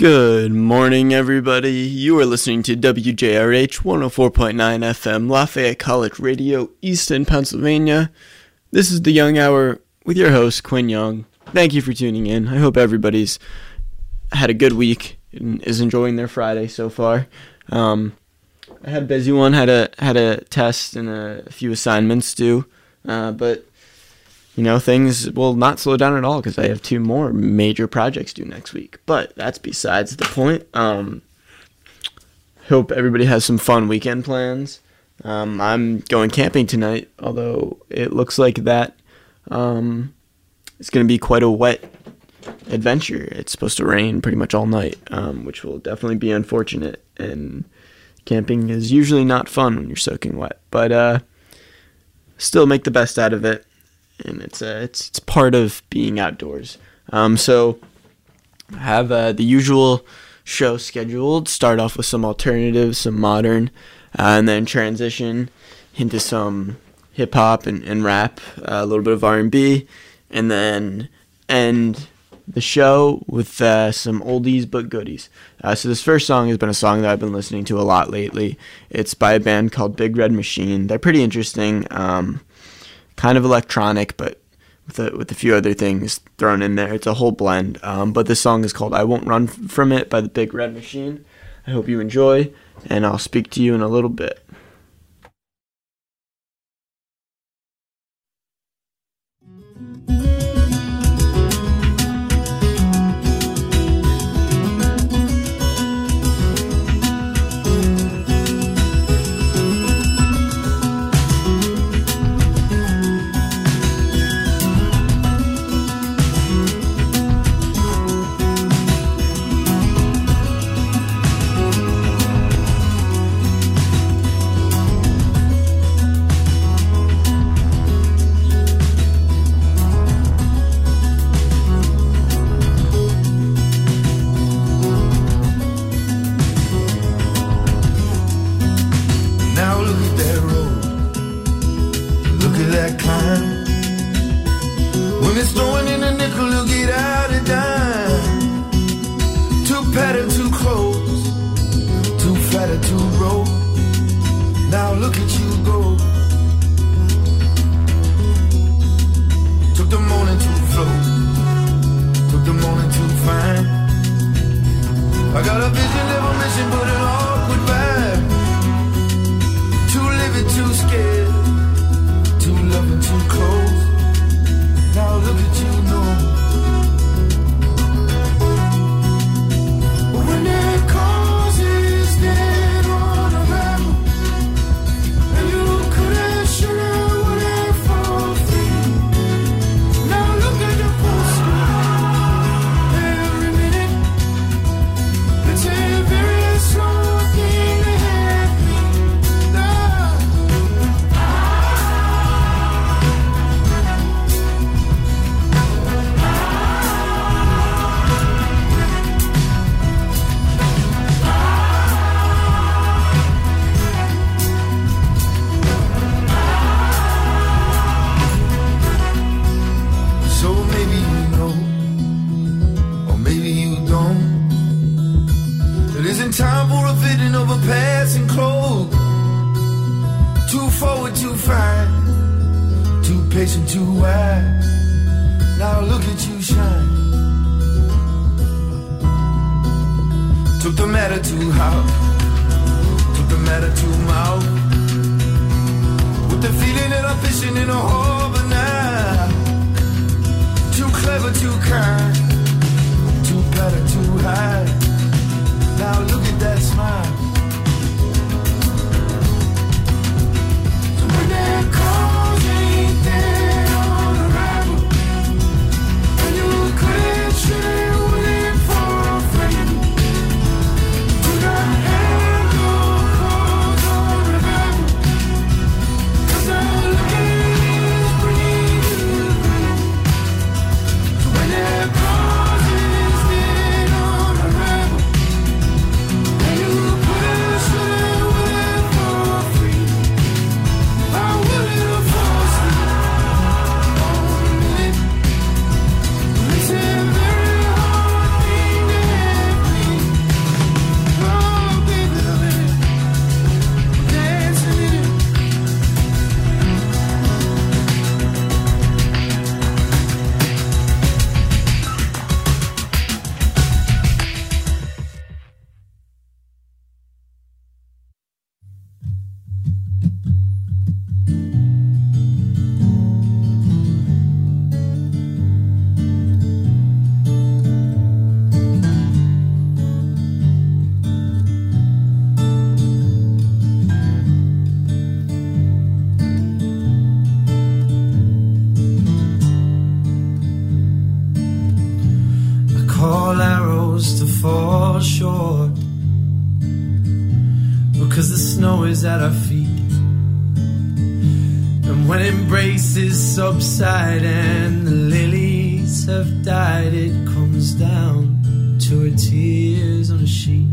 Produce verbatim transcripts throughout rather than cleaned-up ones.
Good morning, everybody. You are listening to W J R H one oh four point nine F M, Lafayette College Radio, Easton, Pennsylvania. This is the Young Hour with your host, Quinn Young. Thank you for tuning in. I hope everybody's had a good week and is enjoying their Friday so far. Um, I had a busy one, had a had a test and a few assignments due, uh, but you know, things will not slow down at all because I have two more major projects due next week. But that's besides the point. Um, hope everybody has some fun weekend plans. Um, I'm going camping tonight, although it looks like that um, it's going to be quite a wet adventure. It's supposed to rain pretty much all night, um, which will definitely be unfortunate. And camping is usually not fun when you're soaking wet. But uh, still make the best out of it. And it's uh, it's it's part of being outdoors. Um, so I have uh, the usual show scheduled. Start off with some alternatives, some modern, uh, and then transition into some hip hop and, and rap, uh, a little bit of R and B, and then end the show with uh, some oldies but goodies. Uh, so this first song has been a song that I've been listening to a lot lately. It's by a band called Big Red Machine. They're pretty interesting. Um, Kind of electronic, but with a, with a few other things thrown in there. It's a whole blend. Um, but this song is called I Won't Run From It by the Big Red Machine. I hope you enjoy, and I'll speak to you in a little bit. When they're fall short, because the snow is at our feet. And when embraces subside and the lilies have died, it comes down to her tears on a sheet.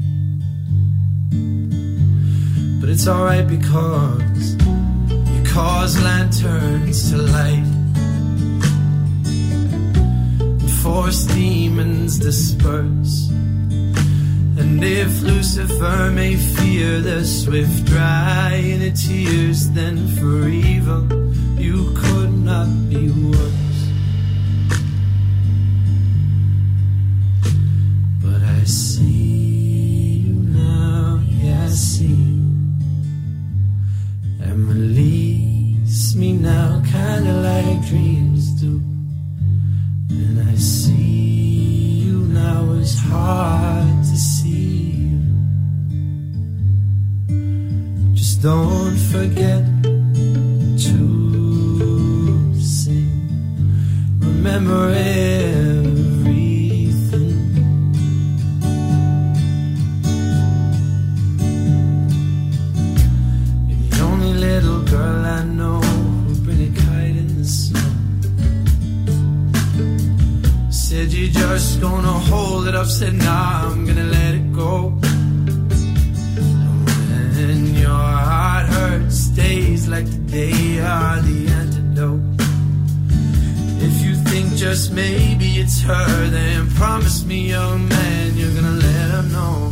But it's alright because you cause lanterns to light and force demons disperse. And if Lucifer may fear the swift drying of tears, then for evil you could not be worse. But I see you now, yeah I see you, and release me now, kinda like dreams do. And I see you now, it's hard to see you. Just don't forget to sing, remember everything. You're the only little girl I know who'll bring a kite in the snow. Said you're just gonna hold it up, said nah, I'm gonna let it go. And when your heart hurts, days like today are the antidote. If you think just maybe it's her, then promise me, young man, you're gonna let her know.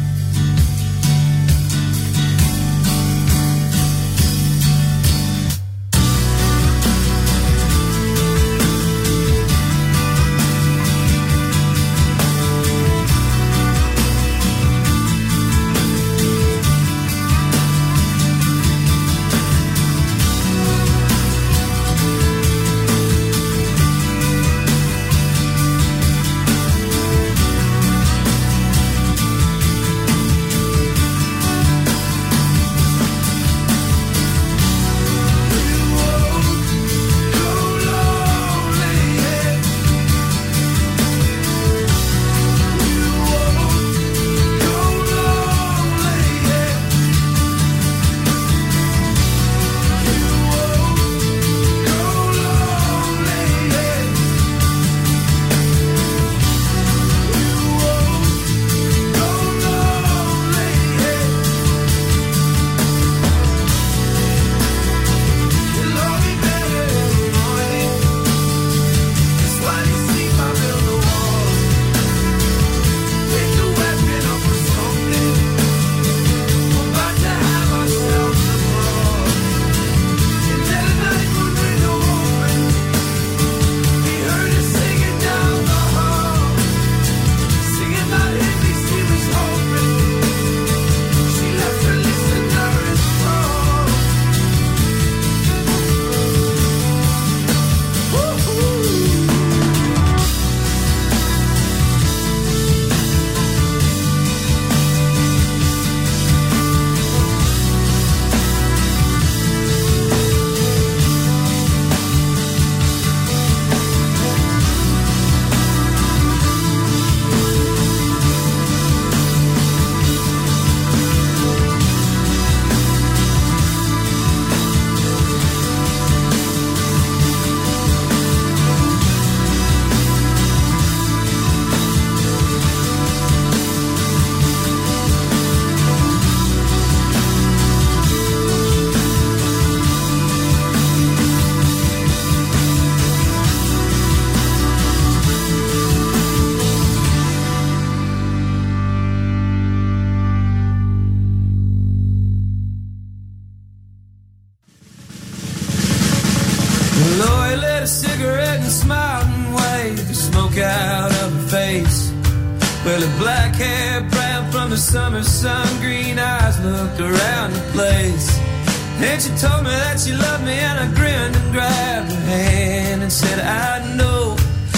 Well, her black hair brown from the summer sun, green eyes looked around the place. And she told me that she loved me, and I grinned and grabbed her hand and said, I know,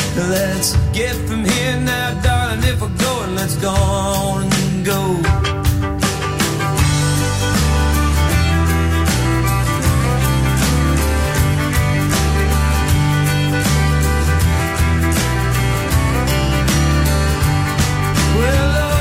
let's get from here now, darling. If we're going, let's go on and go. Well,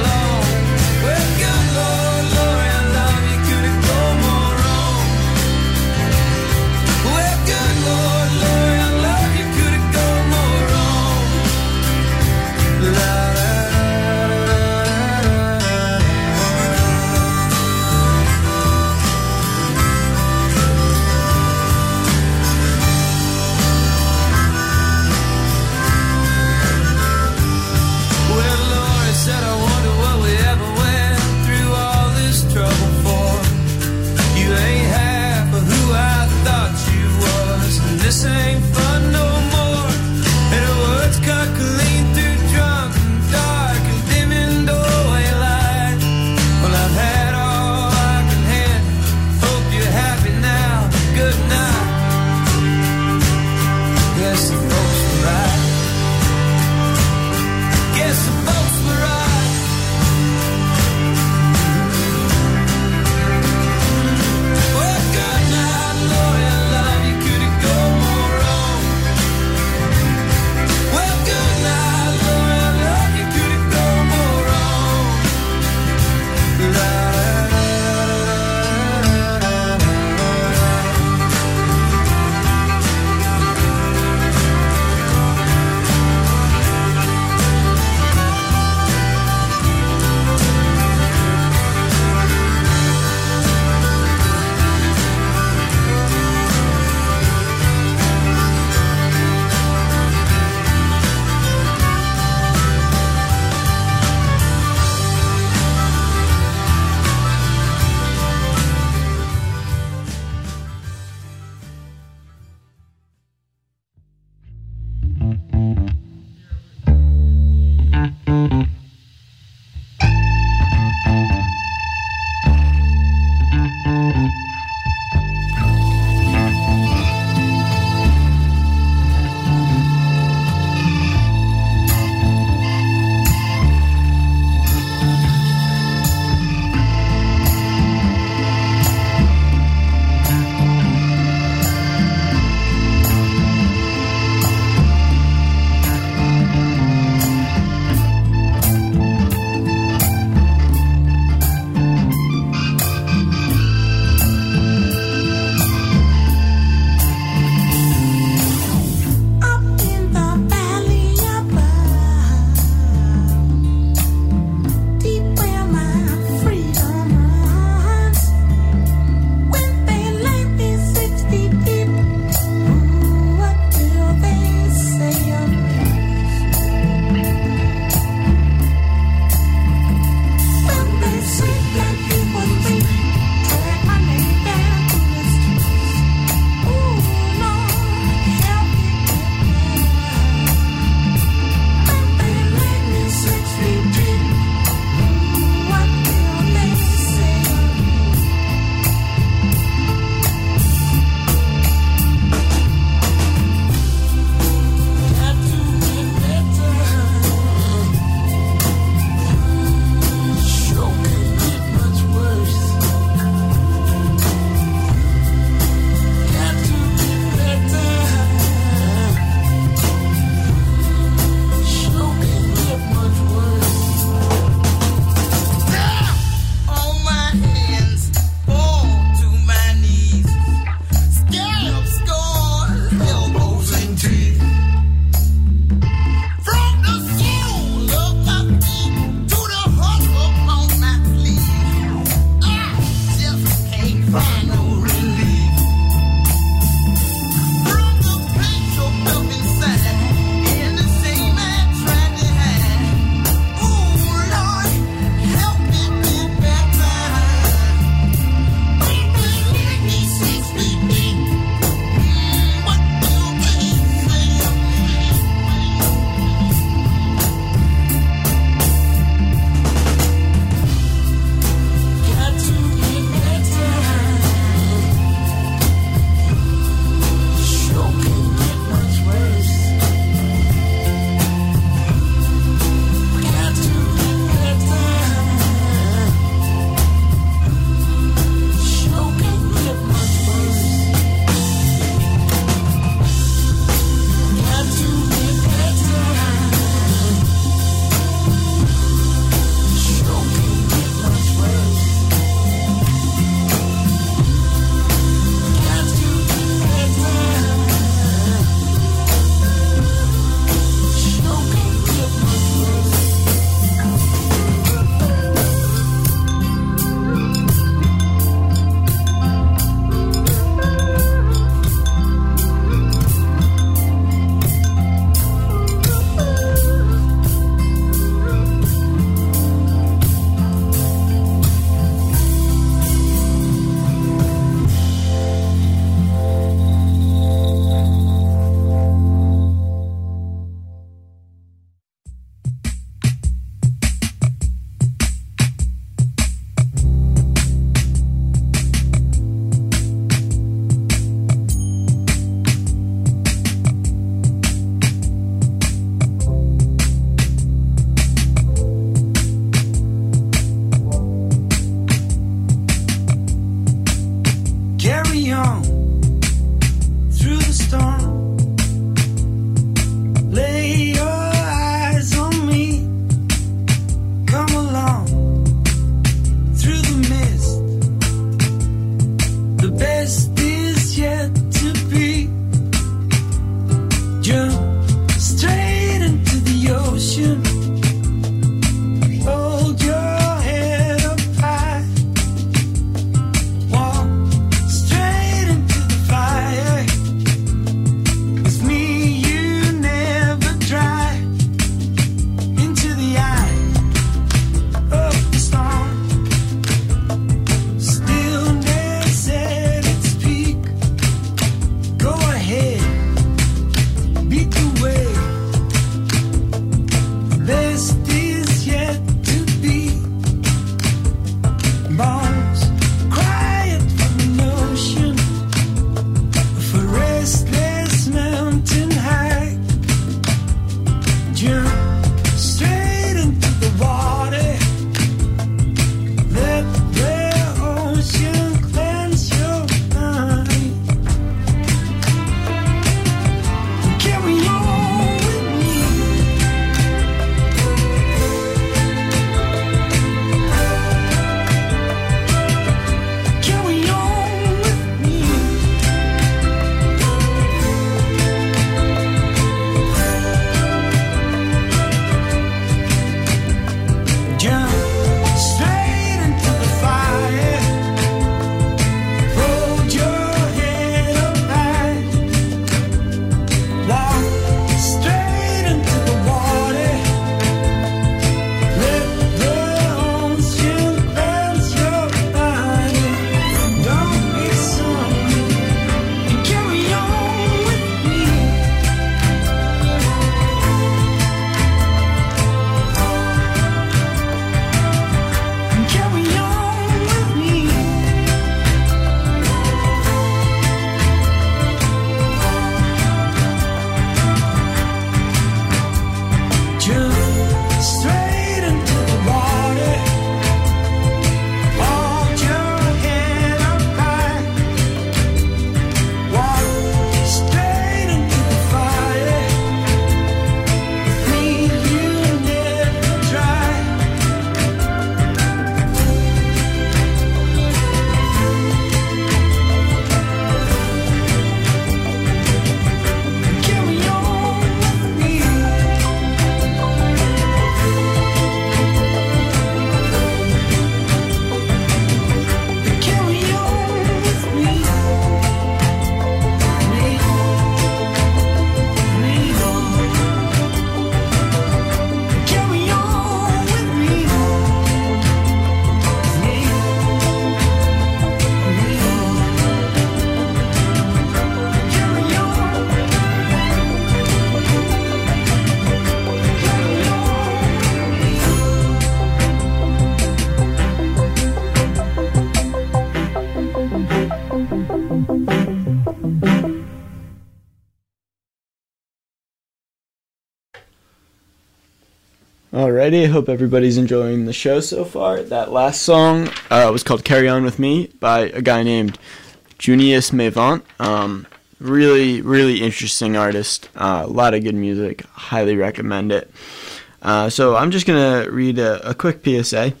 Alrighty, I hope everybody's enjoying the show so far. That last song uh, was called Carry On With Me by a guy named Junius Mavant. Um, really, really interesting artist. Uh, a lot of good music. Highly recommend it. Uh, so I'm just going to read a, a quick P S A.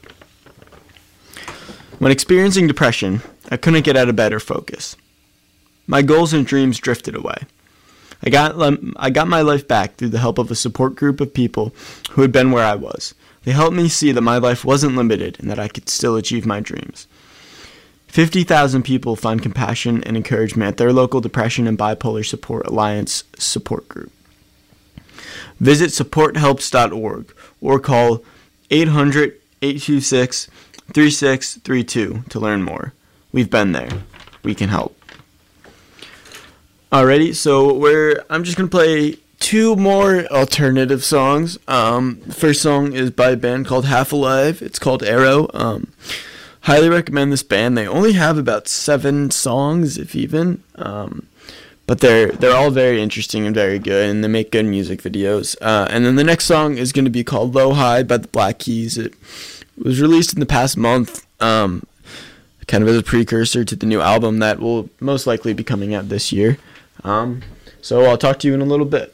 When experiencing depression, I couldn't get out of bed or focus. My goals and dreams drifted away. I got I got my life back through the help of a support group of people who had been where I was. They helped me see that my life wasn't limited and that I could still achieve my dreams. fifty thousand people find compassion and encouragement at their local Depression and Bipolar Support Alliance support group. Visit support helps dot org or call eight hundred, eight two six, three six three two to learn more. We've been there. We can help. Alrighty, so we're I'm just gonna play two more alternative songs. Um, the first song is by a band called Half Alive. It's called Arrow. Um, highly recommend this band. They only have about seven songs, if even. Um, but they're they're all very interesting and very good, and they make good music videos. Uh, and then the next song is going to be called Low High by the Black Keys. It was released in the past month. Um, kind of as a precursor to the new album that will most likely be coming out this year. Um, so I'll talk to you in a little bit.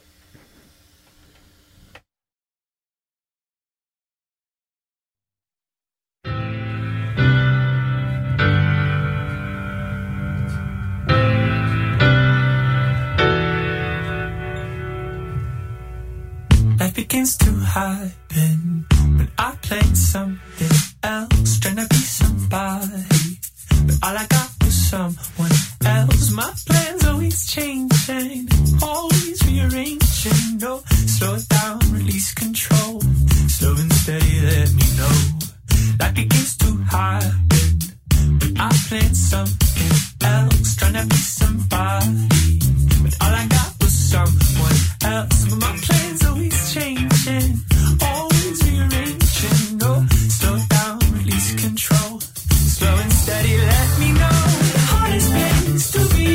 Life begins to happen when I played something else, trying to be somebody, but all I got was someone else. My plans always changing, always rearranging. No, slow it down, release control. Slow and steady, let me know. Life begins to happen when I played something else, trying to be somebody, but all I got was someone else. But my plans always changing, always rearranging. No, slow it down, release control. Slow and steady, let me know. The hardest place to be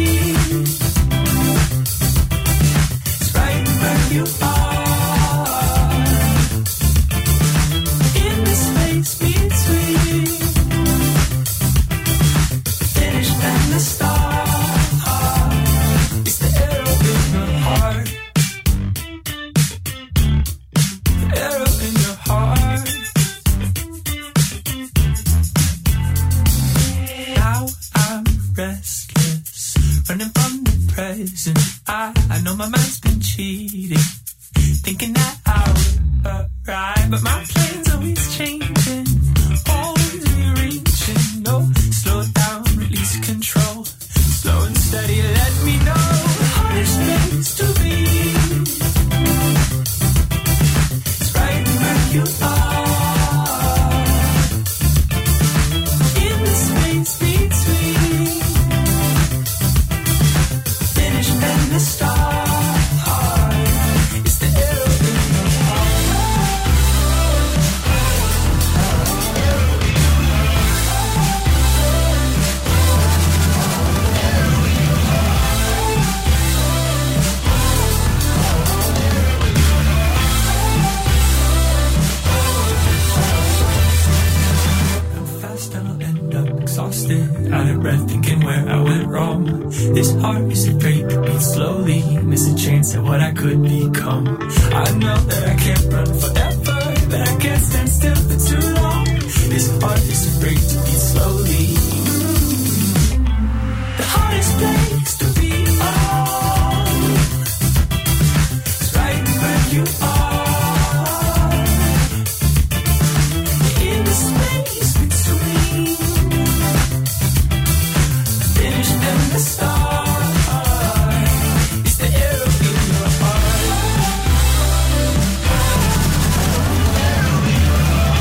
is right where you are, in the space between the finish and the start. It's the arrow in your heart, the arrow in your heart. Now I'm restless, running from the present. I, I know my mind's been cheating, thinking that I would arrive, but my plan's always changing, always rearranging. No, slow down, release control. Slow and steady, let me know. The hardest place to be is right where you are, in the space between the finish and the start. It's the arrow in your heart. I'm fast and I'll end up exhausted, out of breath, thinking where I went wrong. This heart is afraid to beat slowly, miss a chance at what I could become. I know that I can't run forever, but I can't stand still for too long. This heart is afraid to beat slowly. The hardest place to be on is right where you are, in the space between the finish and the start. It's the arrow in your heart.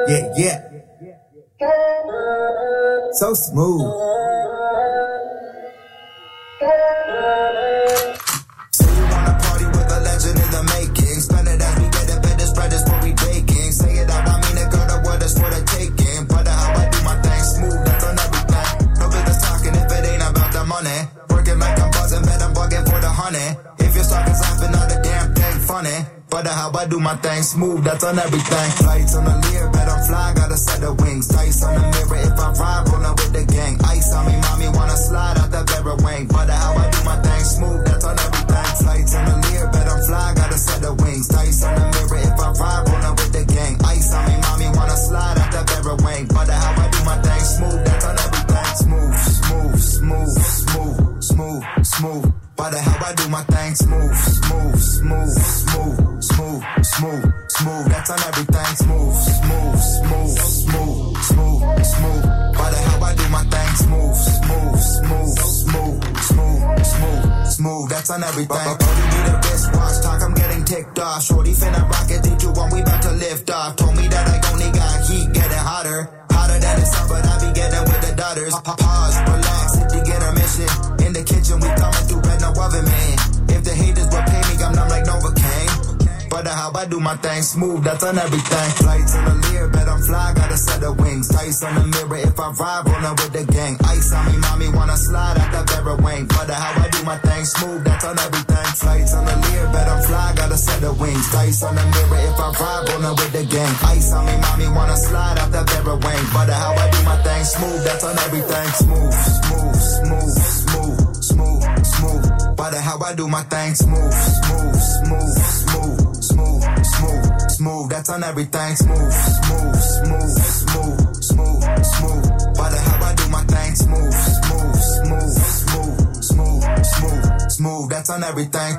Yeah, yeah. So smooth. Say you wanna party with a legend in the making. Spend it as we get it, better spread is what we baking. Say it out, I mean it, girl, the word is for the taking. But how I do my thing smooth, that's on everything. No business talking if it ain't about the money. Working like I'm buzzing, bet I'm bugging for the honey. If you're talking laughing, not a damn thing funny. But how I do my thing smooth, that's on everything. Flights on the Lear, bet I'm fly, got a set of wings. Dice on the mirror if I vibe, rolling with the gang. Ice on me, mommy, wanna slide out that very wing. But how I do my thing smooth, that's on everything. Flights on the Lear, bet I'm fly, got a set of wings. Dice on the mirror if I vibe, rolling with the gang. Ice on me, mommy, wanna slide out that very wing. But how I do my thing smooth, that's on everything. Smooth, smooth, smooth, smooth, smooth, smooth. But how I do my thing smooth, smooth, smooth, smooth, smooth, smooth, smooth. That's on everything smooth, smooth, smooth, smooth, smooth, smooth. But how I do my thing smooth, smooth, smooth, smooth, smooth, smooth, smooth. That's on everything. Brody need a wristwatch talk, I'm getting ticked off. Shorty finna rock it, D two one, we about to lift off. Told me that I only got heat, getting hotter, hotter than the sun, but I be getting with the daughters. Pause, relax, if you get a mission. In the kitchen, we coming through red, no oven, man. If the haters will pay me, I'm numb like Novocaine. But how I do my thing smooth, that's on everything. Flights on the Lear, bet I'm fly, got a set of wings. Dice on the mirror if I vibe, rolling with the gang. Ice on me, mommy, wanna slide out that very wing. But how I do my thing smooth, that's on everything. Flights on the Lear, bet I'm fly, got a set of wings. Dice on the mirror if I vibe, rolling with the gang. Ice on me, mommy, wanna slide out that very wing. But how I do my thing smooth, that's on everything. Smooth, smooth, smooth, smooth, smooth, smooth. But how I do my thing smooth, smooth, smooth, smooth, smooth, smooth, smooth. That's on everything. Smooth, smooth, smooth, smooth, smooth, smooth. But how I do my thing smooth, smooth, smooth, smooth, smooth, smooth, smooth. That's on everything.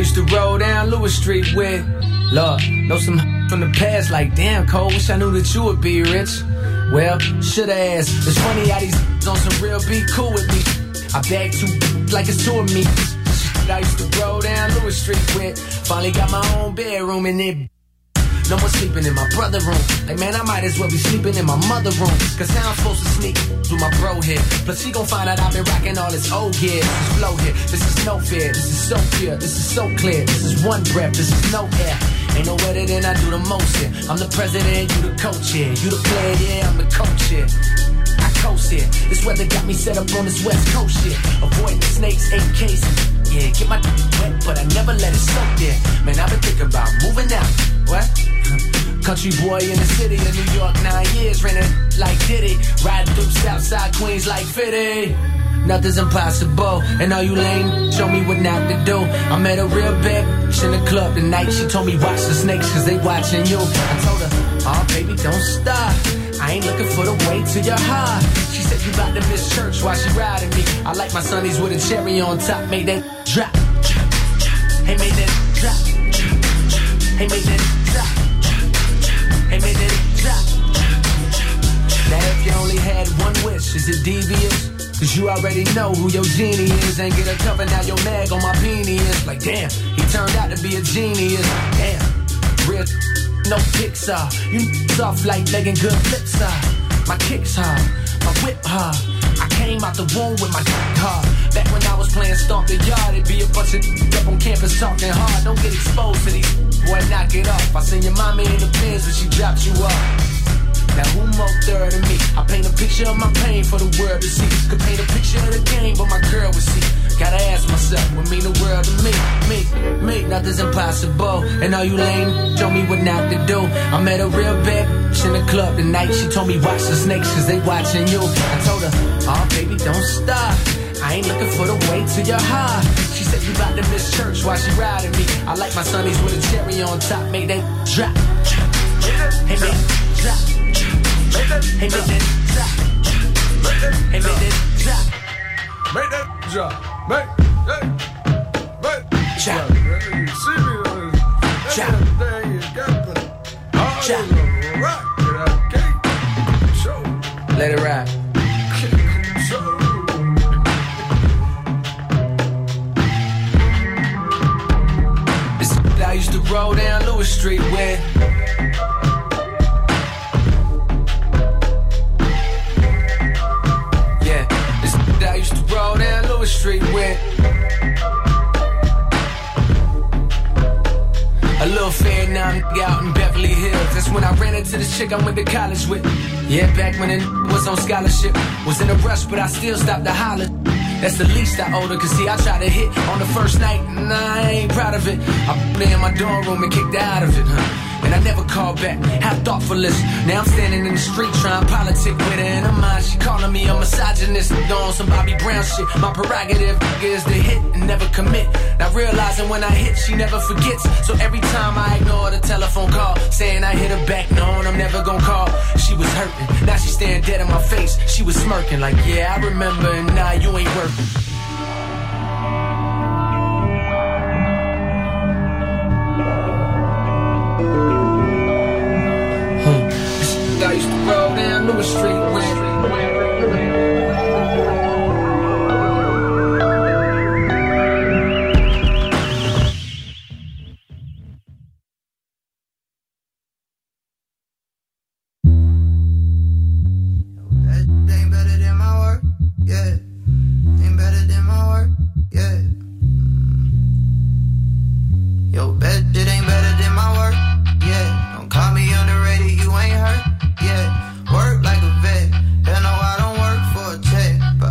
used to roll down Lewis Street with. Lord, know some from the past like, damn, Cole, wish I knew that you would be rich. Well, shoulda asked. It's funny how these on some real be cool with me. I bag two like it's two of me. I used to roll down Lewis Street with. Finally got my own bedroom in it. No more sleeping in my brother room. Like, man, I might as well be sleeping in my mother room. Cause how I'm supposed to sneak through my bro here. Plus he gon' find out I've been rocking all this old gear. This is flow here, this is no fear. This is so pure, this is so clear. This is one breath, this is no air. Ain't no better than I do the most here. I'm the president, you the coach here. You the player, yeah, I'm the coach here. I coast here. This weather got me set up on this west coast here. Avoiding the snakes, eight cases. Yeah, get my wet, but I never let it soak there. Man, I've been thinking about moving out. What? Country boy in the city of New York, nine years, ran it like Diddy. Riding through Southside Queens like fifty. Nothing's impossible, and all you lame, show me what not to do. I met a real bad bitch in the club tonight. She told me watch the snakes, cause they watching you. I told her, oh baby, don't stop. I ain't looking for the way to your heart. She said you about to miss church while she riding me. I like my sunnies with a cherry on top. Make that drop. Hey, make that drop. Hey, make that drop. Hey, make that drop. Now if you only had one wish, is it devious? Cause you already know who your genie is. Ain't get a cover, now your mag on my penis. Like damn, he turned out to be a genius. Damn, real no Pixar. You soft like legging good flips are. My kicks hard, my whip hard. I came out the womb with my hard. Back when I was playing Stomp the Yard, it'd be a bunch of up on campus talking hard. Don't get exposed to these, boy, knock it off. I seen your mama in the pins when she dropped you off. Now who more third than me? I paint a picture of my pain for the world to see. Could paint a picture of the game, but my girl would see. Gotta ask myself, what mean the world to me? Me, me, nothing's impossible. And all you lame, show me what not to do. I met a real bad bitch in the club tonight. She told me watch the snakes, cause they watching you. I told her, oh baby, don't stop. I ain't looking for the way to your heart. She said you about to miss church while she riding me. I like my sunnies with a cherry on top. Make that drop. Hey, make that drop. Hey, make that drop. Hey, make that drop. Make that drop. Make that. Make drop. You see me on this. Drop. Thing you got the drop. Rock. Okay. Show. Let it ride. Show. This I used to roll down Lewis Street with. I used to roll down Lewis Street with. A little fair now I'm out in Beverly Hills. That's when I ran into this chick I went to college with. Yeah, back when it was on scholarship. Was in a rush, but I still stopped to holler. That's the least I owed her, cause see I tried to hit on the first night, and nah, I ain't proud of it. I put her in my dorm room and kicked her out of it, huh? And I never called back, how thoughtful is. Now I'm standing in the street trying politic with her in her mind. She calling me a misogynist, doing some Bobby Brown shit. My prerogative is to hit and never commit. Now realizing when I hit, she never forgets. So every time I ignore the telephone call, saying I hit her back, knowing I'm never gonna call. She was hurting, now she staring dead in my face. She was smirking like, yeah, I remember, and nah, you ain't working. I used to roll down Lewis Street with. That ain't better than my work, yeah. Ain't better than my work, yeah. Yo, bet it ain't better than my work, yeah. Don't call me on the radio, you ain't hurt. Yeah, work like a vet. Hell no, I don't work for a check.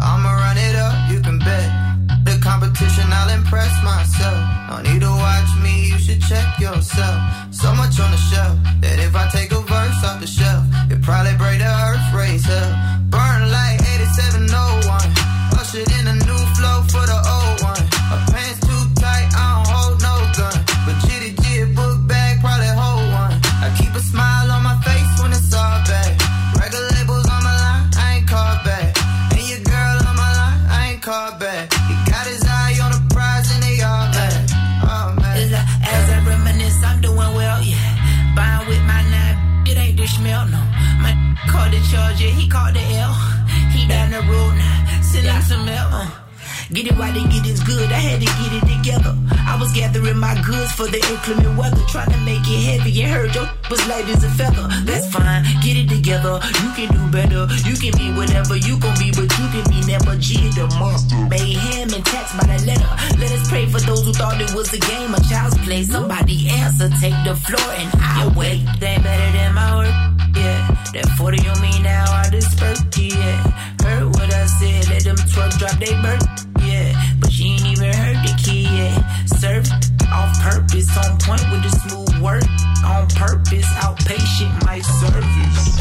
charge, yeah, he caught the L. He down the road now, send him some mail. Uh. Get it while they get it good, I had to get it together. I was gathering my goods for the inclement weather, trying to make it heavy and heard your was light as a feather. That's fine, get it together, you can do better. You can be whatever you gon' be, but you can be never G the monster. Mayhem and tax by the letter. Let us pray for those who thought it was a game, a child's play. Somebody answer, take the floor and I wait. They ain't better than my work, yeah. That forty on me now, I disperse, yeah. Heard what I said, let them twerk, drop they birth. Yeah, but she ain't even heard the kid yet. Serve off purpose, on point with the smooth work. On purpose, outpatient my service.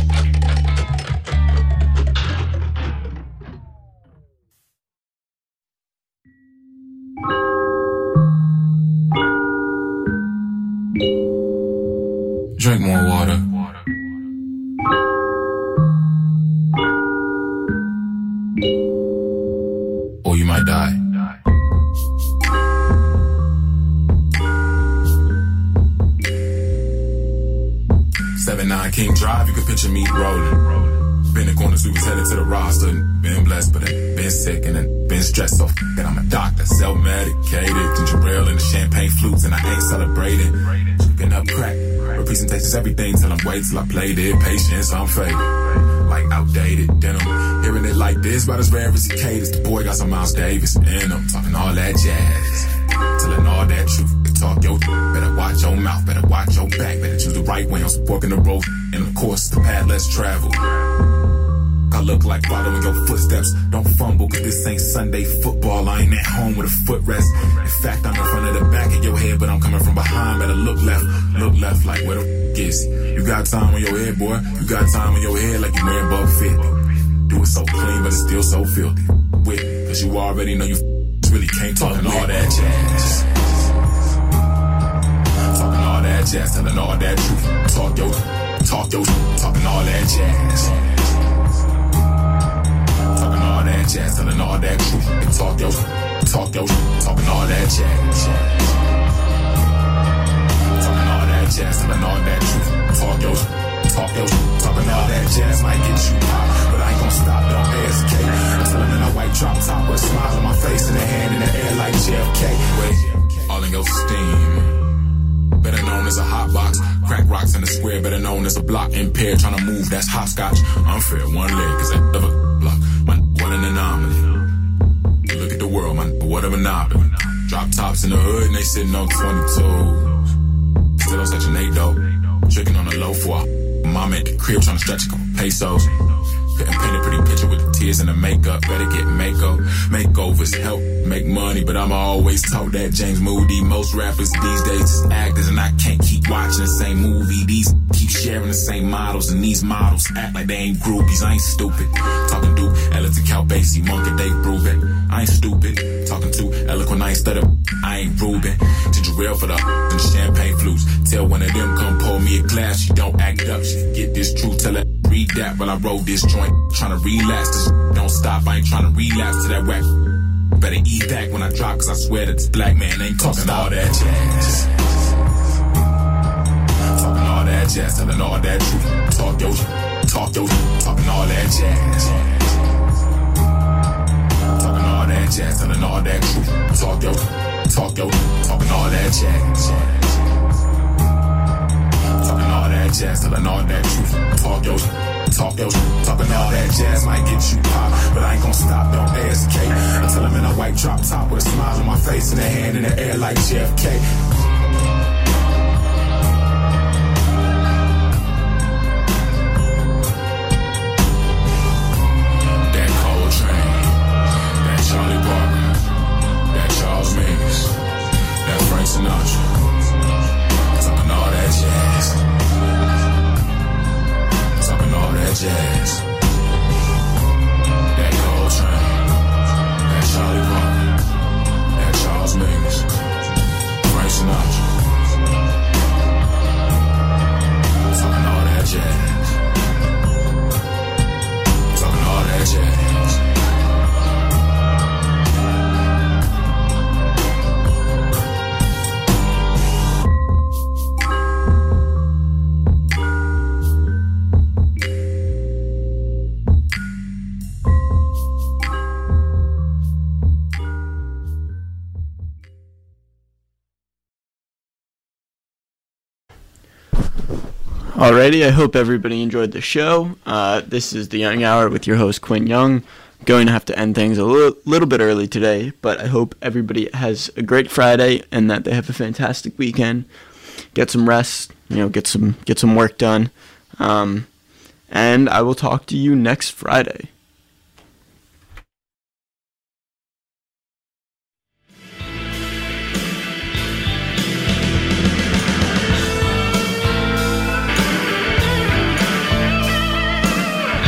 Drink more water. Or you might die. seven nine King Drive, you can picture me rolling. Been in corners, we was headed to the roster. Been blessed, but then been sick and then been stressed. So f***ing, I'm a doctor, self-medicated. Ginger ale and the champagne flutes, and I ain't celebrating. Drinking up crack, representations, everything till I'm wait till I played it. Patience, I'm faded. Like outdated denim. Hearing it like this, about as rare as he caters. The boy got some Miles Davis in him, talking all that jazz, telling all that truth. Talk your better watch your mouth, better watch your back, better choose the right way. I'm walking the road, and of course the path less traveled. I look like following your footsteps. Don't fumble, cause this ain't Sunday football. I ain't at home with a footrest. In fact, I'm in front of the back of your head, but I'm coming from behind. Better look left, look left, like where the f*** is he? You got time on your head, boy. You got time on your head like you wearing Bub fifty. Do it so clean, but it's still so filthy. With, cause you already know you f- really can't talk all that jazz. Talking all that jazz, telling all that truth. Talk your, talk your, talking all that jazz. Talking all that jazz, telling all that truth. And talk your, talk your, talking all that jazz. Talking all that jazz, telling all that truth. Talk your, talk your, talking all that jazz might get you hot, but I ain't gonna stop, don't A S K. I'm telling in a white drop top with a smile on my face and a hand in the air like J F K. Wait, all in your steam. Better known as a hot box. Crack rocks in the square, better known as a block impaired. Trying to move, that's hopscotch. Unfair, one leg, cause I never block. Man, what an anomaly. Look at the world, man, what a monopoly. Drop tops in the hood and they sitting on twenty-twos. Still on section eight though. Tricking on the low for a mom at the crib trying to stretch a couple pesos. Couldn't paint a pretty picture with the tears and the makeup. Better get mako. Makeovers help make money, but I'm always told that James Moody. Most rappers these days just actors, and I can't keep watching the same movie. These keep sharing the same models, and these models act like they ain't groupies. I ain't stupid. Talking to Ellington, Cal Basie, Monkey, Dave Brubeck. I ain't stupid. Talking to eloquent, I ain't stutter. I ain't Ruben. Ginger ale for the and the champagne flutes. Tell one of them come pour me a glass. She don't act up. She get this truth. Tell her read that while I roll this joint. Trying to relax. This don't stop. I ain't trying to relapse to that whack. Better eat that when I drop, cause I swear that this black man ain't talking all that jazz. Talking all that jazz, telling all that truth. Talk your, talk your, talking all that jazz. Talking all that jazz, telling all that truth. Talk your, talk your, talking all that jazz. Talking all that jazz, telling all that truth. Talk your, talk your, talking all that jazz might get you pop, but I ain't gonna stop, don't A S K. I tell him in a white drop top with a smile on my face and a hand in the air like J F K. That Coltrane, that Charlie Parker, that Charles Mingus, that Frank Sinatra, talking all that jazz. Talking all that jazz. That Coltrane, that Charlie Parker, that Charles Mingus, Frank Sinatra. Talking all that jazz. Talking all that jazz. Alrighty, I hope everybody enjoyed the show. Uh, this is the Young Hour with your host Quinn Young. Going to have to end things a little, little bit early today, but I hope everybody has a great Friday and that they have a fantastic weekend. Get some rest, you know, get some get some work done, um, and I will talk to you next Friday.